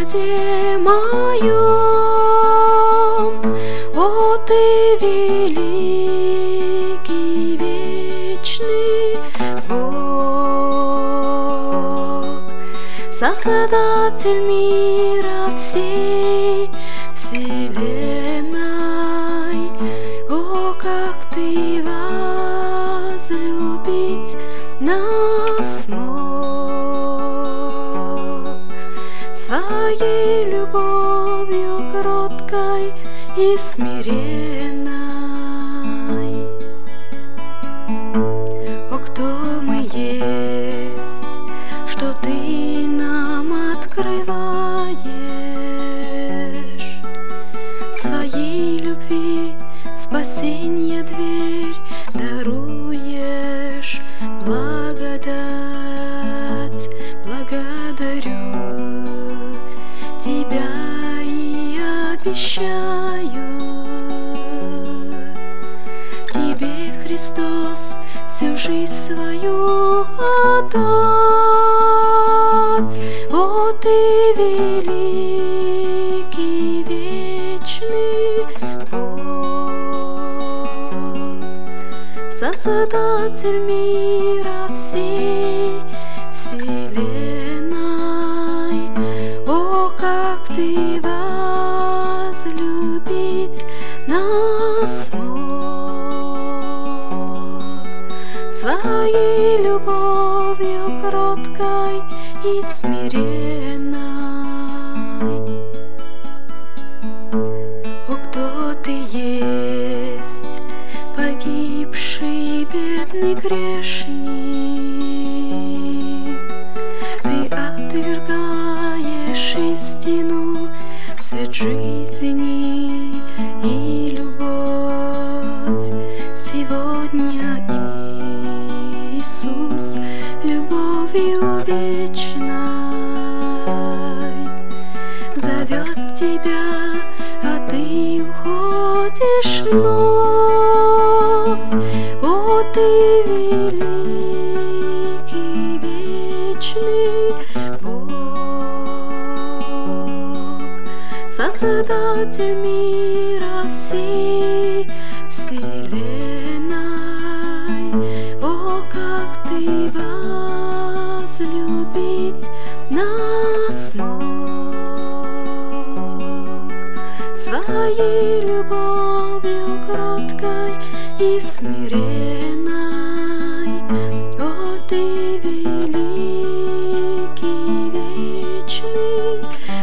народе моем, о Ты великий, вечный Бог, Создатель мира всей вселенной. О, как Ты возлюбить нас смог своей любовью кроткой и смиренной. О, кто мы есть, что Ты нам открываешь своей любви, спасенья дверь даруешь, благодать. Благодарю Тебя и обещаю Тебе, Христос, всю жизнь свою отдать. О, Ты великий, вечный Бог, Создатель мира всей вселенной. О, как Ты возлюбить нас смог своей любовью кроткой и смиренной. О, кто Ты есть, погибший бедный грешник, Ты отвергаешь истину, свет жизни и любовь. Сегодня Иисус любовью вечной зовет тебя, а ты уходишь вновь. О, Ты великий, вечный Бог, Создатель мира всей вселенной. О, как Ты возлюбить нас смог своей любовью кроткой и смиренной. О, Ты великий, вечный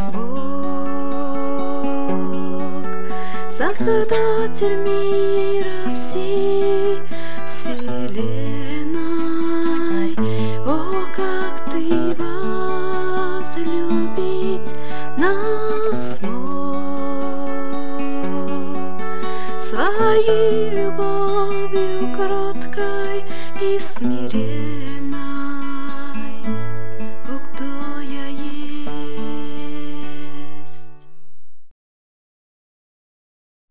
Бог, Создатель мира всей вселенной. О, как Ты возлюбить нас смог своей любовью кроткой и смиренной.